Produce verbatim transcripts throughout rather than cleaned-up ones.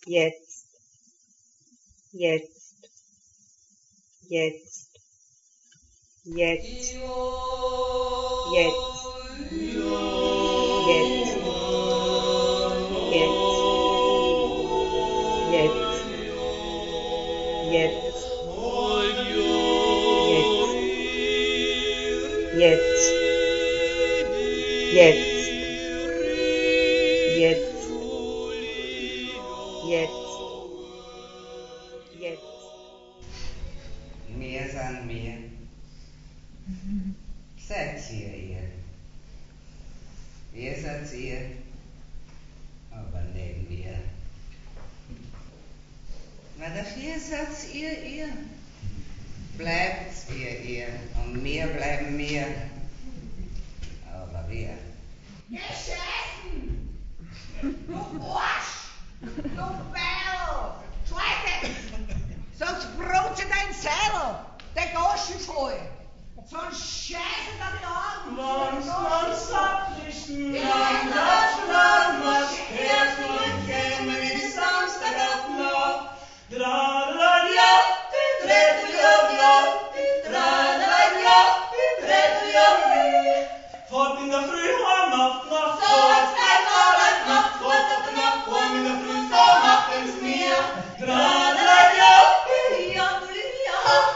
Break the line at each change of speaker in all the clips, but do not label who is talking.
jetzt, jetzt, jetzt, jetzt, jetzt, jetzt, jetzt, jetzt, jetzt, jetzt, jetzt, jetzt, jetzt, jetzt.
Wir sind wir. Seid ihr ihr? Ihr seid ihr, aber nicht wir. Weil dafür seid ihr ihr. Bleibt ihr ihr und wir bleiben wir. Aber wir.
Geschissen! Du Arsch! Du Bell! Zweite! Sonst brutzet dein Zettel! Der Goschen voll! Sonst scheiße da die Augen!
Wann's man sagt, nicht mehr
Ja,
das Land, was hört man, käme wie Samstag auf Nacht. Tralala, die Drettel-ja, die Tralala, die Drettel-ja. Fort in der Früh, heim auf die Nacht,
So hat's kein Arbeit
Nacht,
gemacht,
fort auf die Nacht, heim in der Früh, so macht es mir. Tralala, die
Ja, du Lydia!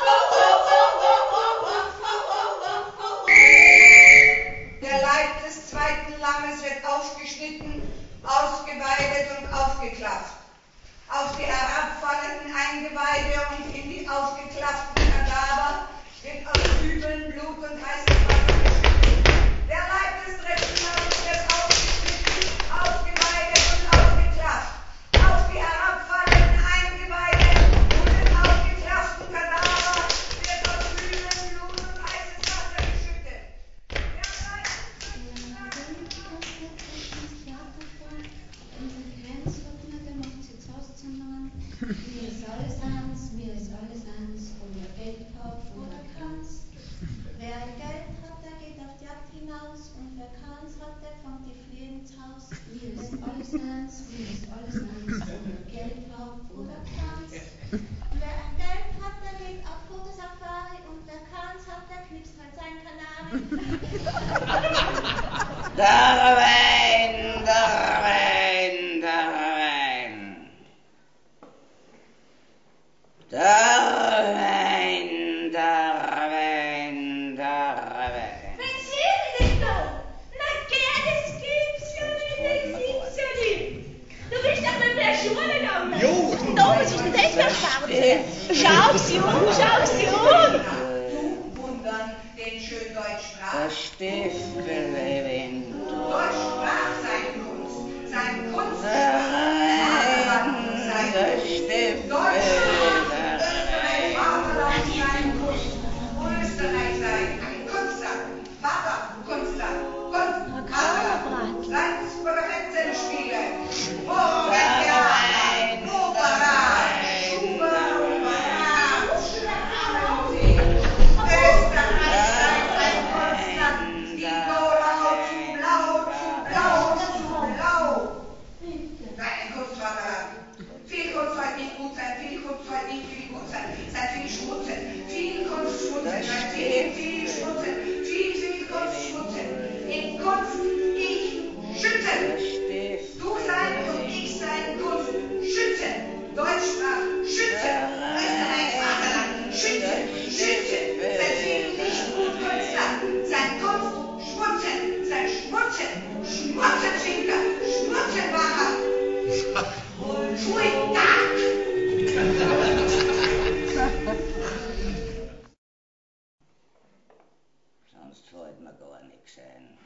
Der Leib des zweiten Lammes wird aufgeschnitten, ausgeweidet und aufgeklafft. Auf die herabfallenden Eingeweide und in die aufgeklafften Kadaver wird aus Übeln Blut und heißes Wasser geschüttet. Der Leib des dritten Lammes wird aufgeschnitten, ausgeweidet und aufgeklafft. Auf die herabfallenden Eingeweide und den aufgeklafften Kadaver wird aus Übeln Blut und heißes Wasser geschüttet. Der Leib des dritten Lammes
Mir ist alles eins, mir ist alles eins, ob er Geld hat oder keins. Wer Geld hat, der geht auf die Jagd hinaus, und wer keins hat, der kommt die Fliehen ins Haus. Mir ist alles eins, mir ist alles eins, ob er Geld hat oder keins. Wer Geld hat, der geht auf Fotosafari, und wer keins hat, der knipst halt sein Kanari.
Der Wein, der Wein, der Wein. Der Wein, der Wein, der Wein.
Was ist denn da? Na gell, das gibt's ja nicht, das gibt's ja nicht. Du bist doch mit der Schule gegangen.
Jo.
Da, was ist denn das für ein Fernsehen? Schau sie um, schau sie um.
Du wundern, den schön Deutsch sprach.
Der Stiefel-Wind.
Deutsch sprach seine Kunst, sein Kunst.
Der Wein, der Stiefel,
Deutsch sprach
der
Österreich,
Wein.
Vaterland sein Kunst. Österreich sein ein Kunstland, Vater, Kunstland, Kunst, Vater. Landspräsentenspiele. Oh, Wein, Opera, Schubert, Opera, Schlagermusik. Österreich sein ein Kunstland, die Donau zu blau, zu blau, zu blau. Nein, ein Kunstvaterland. Viel Kunst soll nicht gut sein, viel Kunst soll nicht viel gut sein. Seid viel schmutzig, viel Kunst schmutzig, seid viel, viel schmutzig, viel, viel Kunst schmutzig. In Kunst ich schützen. Du sein und ich sein Kunst schützen. Deutsch sprach schützen. Österreich Vaterland schützen, schützen. Sein viel nicht gut Künstler, sein Kunst schmutzen, sein Schmutzen, Schmutzenfinker, Schmutzenmacher. Pfui, Dank!
Sonst fällt mir gar nichts ein.